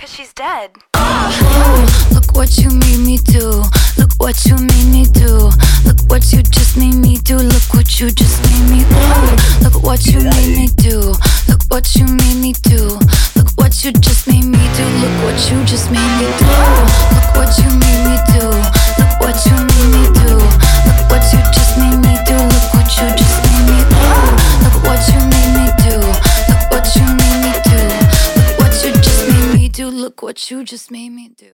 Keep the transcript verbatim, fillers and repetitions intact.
Cause she's dead. Oh, look what you made me do. Look what you made me do. Look what you just made me do. Look what you just made me do. Look what you made me do. Look what you made me do. Look what you just made me do. Look what you just made me do. Look what you made me do. Look what you made me do. Look what you just made me do. Look what you just made me do. Look what you made me do. Look what you made me do. Look what you just made me do. Look what you just made me do.